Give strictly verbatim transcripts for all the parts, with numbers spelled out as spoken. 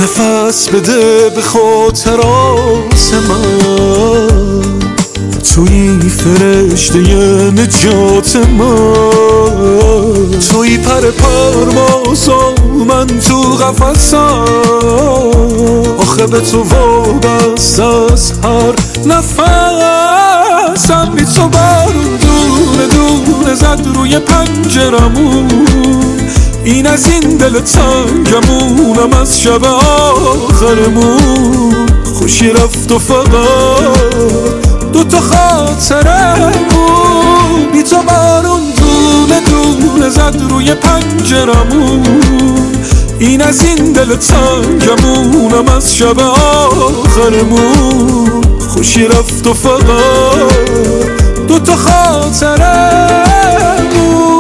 نفس بده به خاطرات من، توی فرشته نجات من، توی پر پروازا من تو قفسم، آخه به تو وابست از هر نفسم. بی تو بارون دونه دونه زد روی پنجرمون، این از این دل تنگمونم از شب آخرمون. خوشی رفت و فقط دوتا خاطرمون، بی تو بارون دونه دونه زد روی پنجرمون، این از این دل تنگمونم از شب آخرمون. خوشی رفت و فقط دوتا خاطرمون.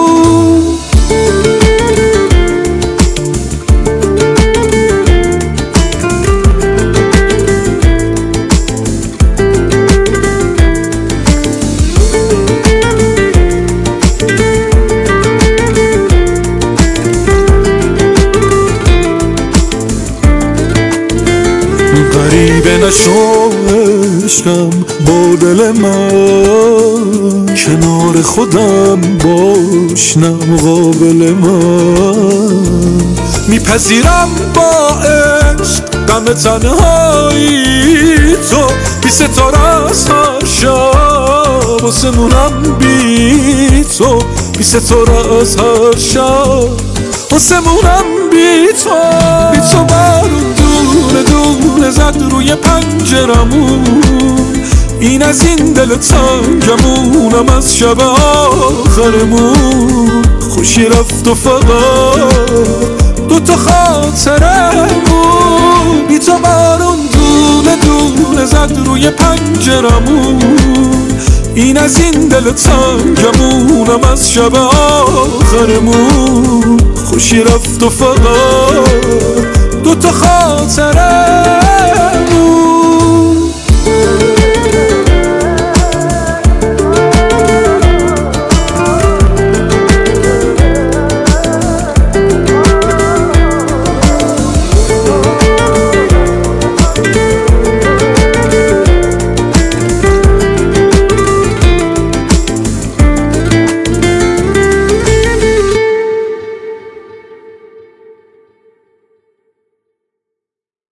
غریبه نشو عشقم با دل من، کنار خودم باش نه مقابل من. میپذیرم با عشق غم تنهایی تو، بی ستاره از هر شب واسمونم بی تو، بی ستاره از هر شب واسمونم بی تو. بی تو بارون دونه دونه زد روی پنجرمون، این از این دل تنگمونم از شب آخرمون. خوشی رفت و فقط دوتا خاطرمون، بی تو بارون دونه دونه زد روی پنجرمون، این از این دل تنگمونم از شب آخرمون. خوشی رفت و فقط